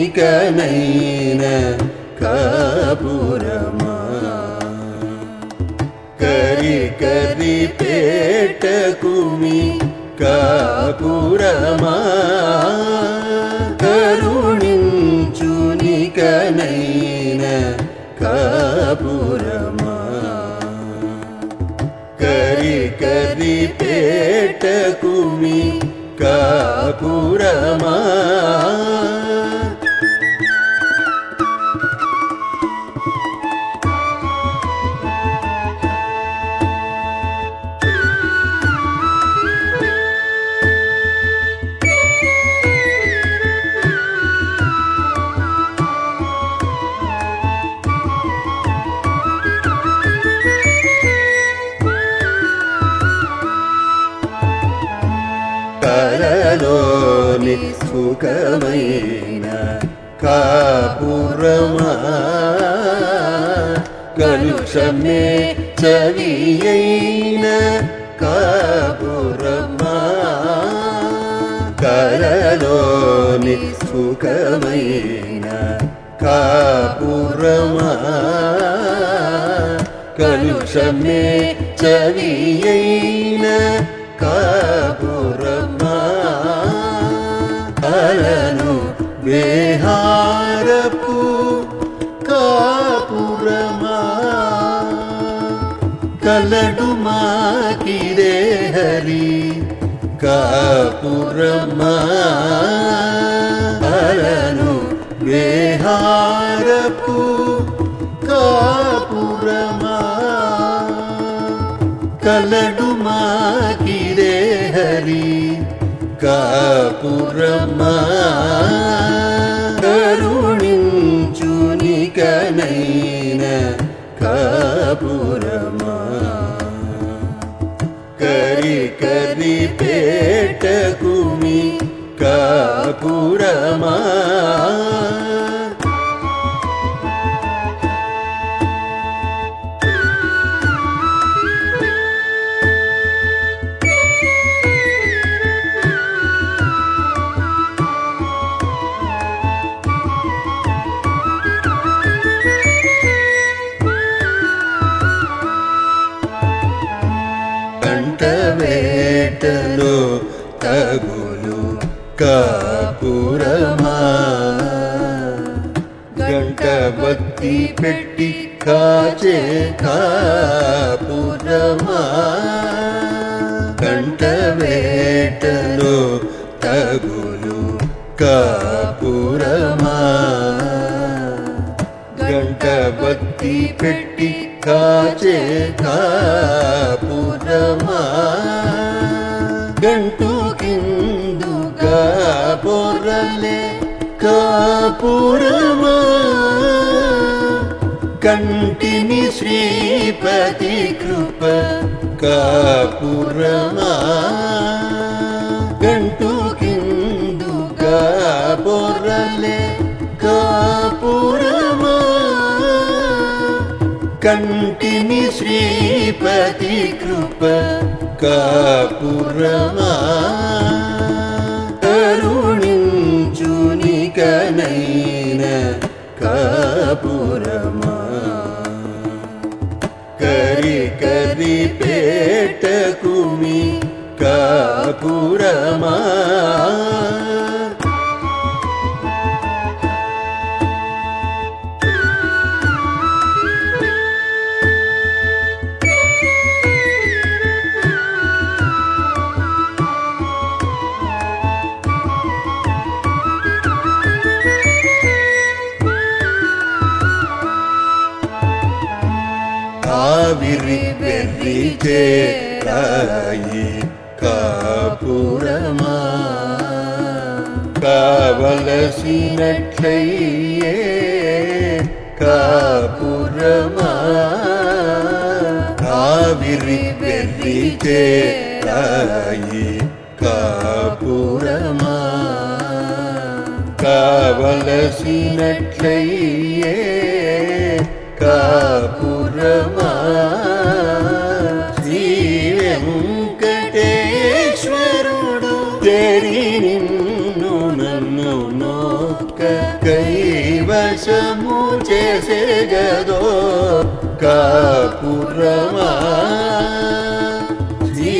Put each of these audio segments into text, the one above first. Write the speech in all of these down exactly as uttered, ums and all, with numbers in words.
చూనికనైన కాపురమా కరి కరి పేటకుమి కాపురమా కరుణించునికనైన కాపురమా కరి కరి పేటకుమి కాపురమా కలలోని సుఖమైన కాపురమా కలుషమే చవియైన కాపురమా కలలోని సుఖమైన కాపురమా కలుషమే చవియైన కాపురమా అలను విహారపు కాపురమా కలడు మాకిదే హరి కాపురమా అలను విహారపు కాపురమా కలడు మాకిదే హరి కాపురమా కరుణించునికనైన కాపురమా కరి కరి పేటకుమి కాపురమా కంటవేటలో తగులు కాపురమా గంట బత్తి పెట్టి కాచే కాపురమా కంటవేటలో తగులు కాపురమా గంట బత్తి పెట్టి కాచే కాపురమా గంటు కిందుగా పొర్రలే కాపురమా కంటిని శ్రీపతి కృప కాపురమా గంటు కిందుగా పొర్రలే కాపురమా కంటిని శ్రీపతి కృప కాపురమా కరుణించునికనైన కాపురమా కరి కరి పేటకుమి కాపురమా కావిరి వెర్రి చేరాయి కాపురమా కావలసినట్లయ్యే కాపురమా కావిరి వెర్రి చేరాయి కాపురమా కావలసినట్లయ్యే కాపురమా శ్రీ వెంకటేశ్వరుడు తెరి నిన్ను నన్ను నోక్క కైవశము చేసేగదో కాపురమా శ్రీ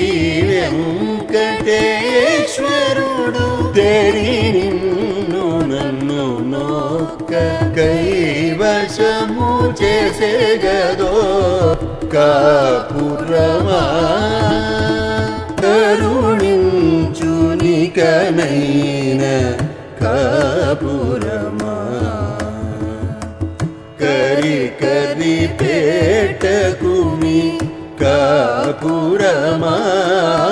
వెంకటేశ్వరుడు తెరి నిన్ను నన్ను నొక్క కైవశము చేసేగదో కాపురమా కరుణించునికనైన కాపురమా కరి కరి పేటకుమి కాపురమా